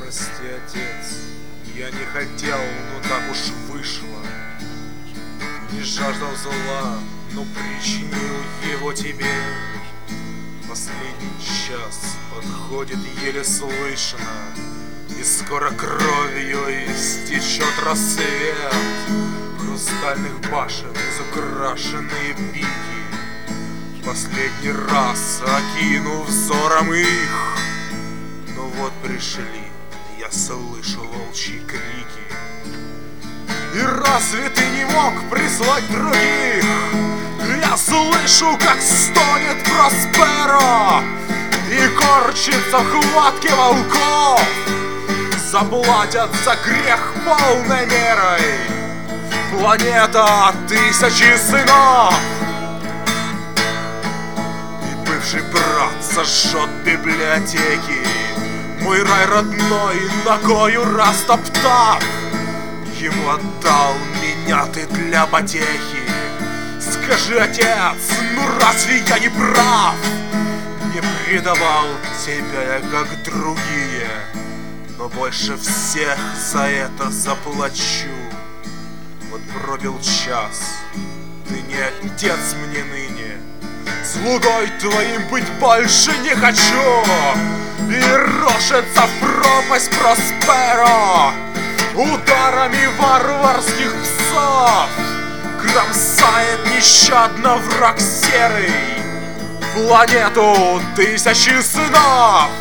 Прости, отец, я не хотел, но так уж вышло. Не жаждал зла, но причинил его тебе. Последний час подходит еле слышно, и скоро кровью истечет рассвет. Хрустальных башен изукрашенные пики, последний раз окину взором их. Но вот пришли, я слышу волчьи крики. И разве ты не мог прислать других? Я слышу, как стонет Просперо и корчится в хватке волков. Заплатят за грех полной мерой планета тысячи сынов. И бывший брат сожжет библиотеки, мой рай родной ногою растоптав. Ему отдал меня ты для потехи. Скажи, отец, ну разве я не прав? Не предавал тебя я, как другие, но больше всех за это заплачу. Вот пробил час, ты не отец мне ныне, слугой твоим быть больше не хочу. И рушится в пропасть Просперо ударами варварских псов. Кромсает нещадно враг серый планету тысячи сынов.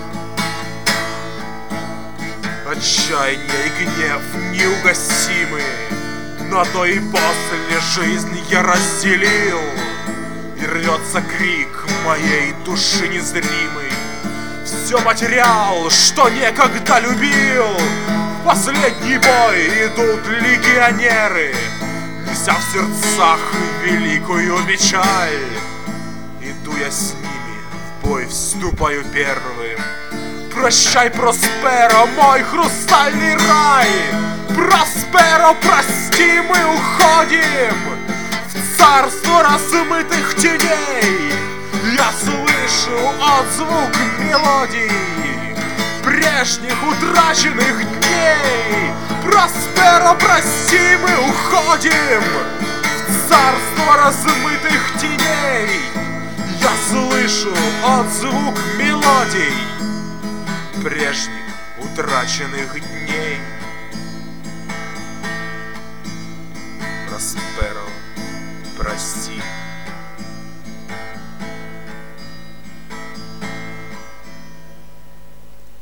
Отчаяние и гнев неугасимы, но то и после жизнь я разделил. И рвется крик моей души незримый. Все потерял, что некогда любил. В последний бой идут легионеры, неся в сердцах великую печаль. Иду я с ними, в бой вступаю первым. Прощай, Просперо, мой хрустальный рай. Просперо, прости, мы уходим в царство размытых теней. Я слышу отзвук мелодий прежних утраченных дней. Просперо, прости, мы уходим в царство размытых теней. Я слышу отзвук мелодий прежних утраченных дней.